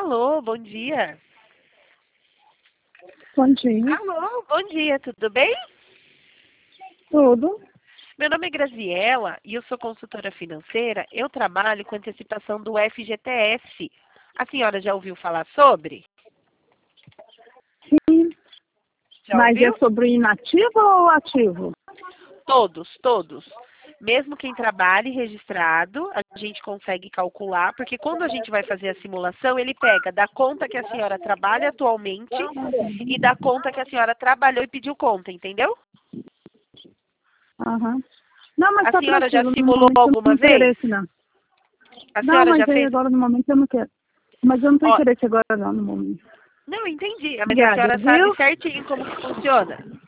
Alô, bom dia. Bom dia. Alô, bom dia, tudo bem? Tudo? Meu nome é Graziela e eu sou consultora financeira. Eu trabalho com antecipação do FGTS. A senhora já ouviu falar sobre? Sim. Já Mas ouviu? é sobre inativo ou ativo? Todos. Mesmo quem trabalhe registrado, a gente consegue calcular, porque quando a gente vai fazer a simulação, ele pega da conta que a senhora trabalha atualmente e da conta que a senhora trabalhou e pediu conta, entendeu? Aham. Não, mas A tá senhora já tranquilo. No simulou momento eu não alguma tenho vez? interesse, não. A Não, senhora mas já aí fez? agora no momento eu não quero. Mas eu não tenho Ó, interesse agora não, no momento. não, entendi. Mas a Obrigada, senhora sabe viu? certinho como que funciona.